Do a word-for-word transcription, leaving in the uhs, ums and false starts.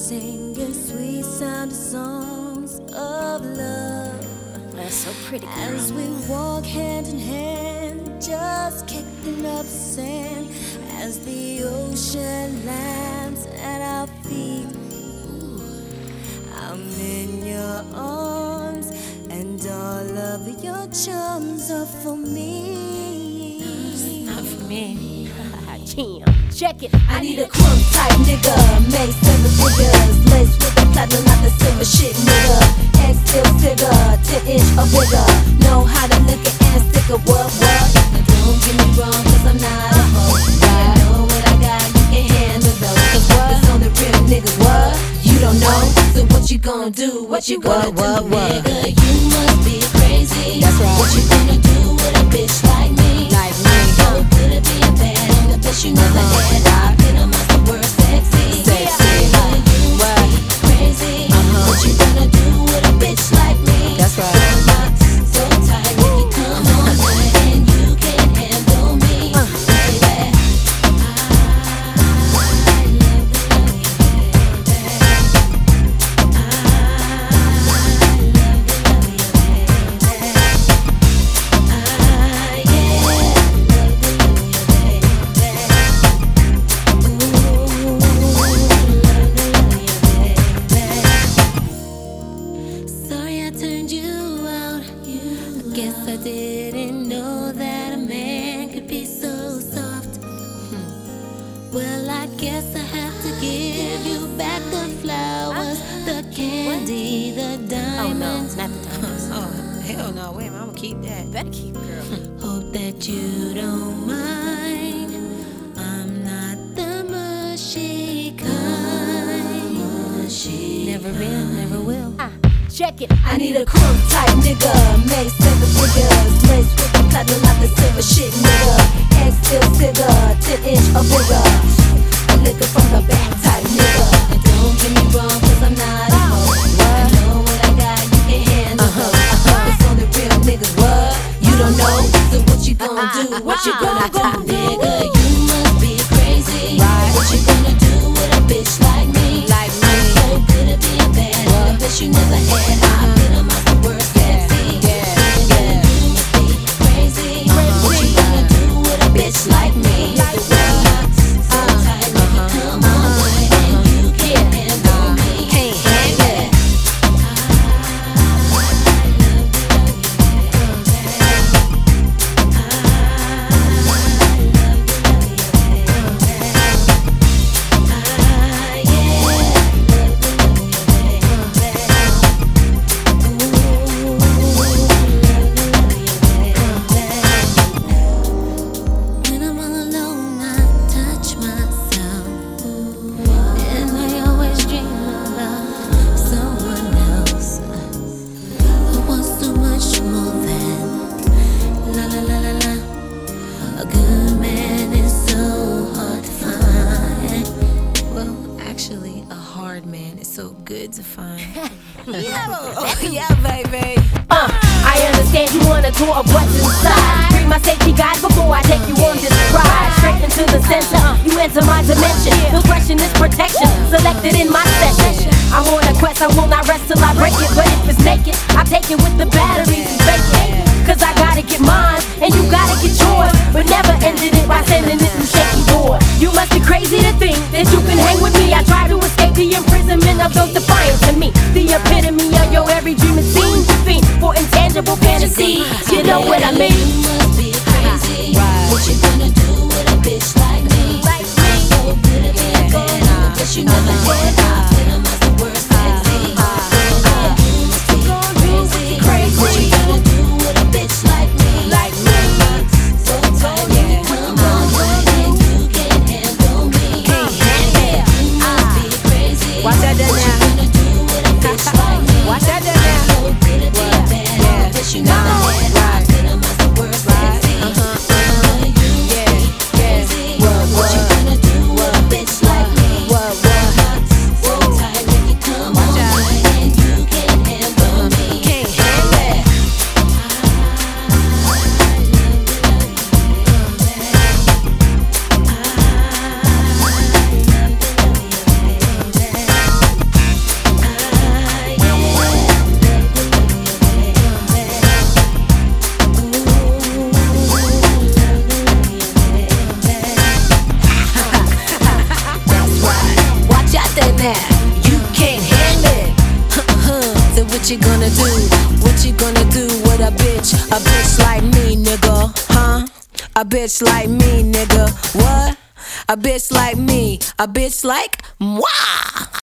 singing sweet sounding songs of love. That's so pretty, girl. As we walk hand in hand, just kicking up sand, as the ocean lands at our feet. Ooh, I'm in your arms, and all of your charms are for me. Not for me. Jam. Check it. I need a crumb type nigga, make seven figures, laced with the platinum, not the silver shit nigga. X still figure, ten inch or bigger, know how to lick it and stick a what what. Now don't get me wrong, cause I'm not a hoe. I know what I got, you can handle those. Cause what? It's on the real niggas, what? You don't know, so what you gonna do? What you gonna what, do, what, nigga? You must be crazy. That's right. What you gonna do with a bitch like me? Like me. So good at being bad, I'm the bitch you never had. I hit 'em as the word sexy. Sexy. Yeah, you must be crazy. Uh-huh. What you gonna do with a bitch like me? That's right. Girl, I'm so tight, make you come on night, and you can't handle me, Uh. baby. Sorry I turned you out. I guess I didn't know that a man could be so soft. Hmm. Well, I guess I have to give you back the flowers, the candy, the Oh no, diamonds. not the diamonds. Oh, hell no. Wait a minute. I'm gonna keep that. Better keep it, girl. Hope that you don't mind. I'm not the mushy kind. Mushy Never been, never will. Ah, check it. I need a crumb type nigga, make seven figures, laced with the platinum, not the silver shit nigga. X still figure, ten inch or bigger, a liquor from the back type nigga. And don't get me wrong, cause I'm not a hoe. I know what I got, you can handle those. Focus on the real niggas, what? You don't know, so what you gonna do? What you gonna do, nigga? You must be crazy. What you gonna do with a bitch like me? Like me. I'm so good at being bad, a bitch you never had. I hit 'em as the word sexy. Yeah, Yeah, you must be crazy. What you gonna do with a bitch like me? Like The way I'm so tight, make you come on night, and you can't handle me. Can't handle it. When I'm all alone, I touch myself, and I always dream about someone else who wants so much more than la la la la la. A good man is so hard to find. Well, actually, a hard man is so good to find. Oh, yeah, baby. Uh, I understand you wanna tour of what's inside. Bring my safety guide before I take you on this ride. Straight into the center, you enter my dimension. No question is protection, selected in my session. I'm on a quest, I will not rest till I break it. But if it's naked, I take it with the batteries and fake it. Cause I gotta get mine, and you gotta get yours. But never ended it by sending it through shaky doors. You must be crazy to think that you can hang with me. I try to escape the imprisonment of those defiant to me. The epitome of your every dream is seen to fiend for intangible fantasy. You know what I mean? You must be crazy. What you gonna do with a bitch like me? Like me. So good at being bad, I'm the bitch you never had. I hit 'em as the word sexy. Girl, you must be crazy. What you gonna do with a bitch like me? Like me. So tight, make you come on night, and you can't handle me. Can't handle it. You must be crazy. Watch that there What you now. gonna do with a bitch like me? Watch that there now. So good at being bad, I'm the bitch you never had. I hit 'em as the word sexy. You can't handle it. So what you gonna do? What you gonna do with a bitch? A bitch like me, nigga, huh? A bitch like me, nigga, what? A bitch like me, a bitch like moi.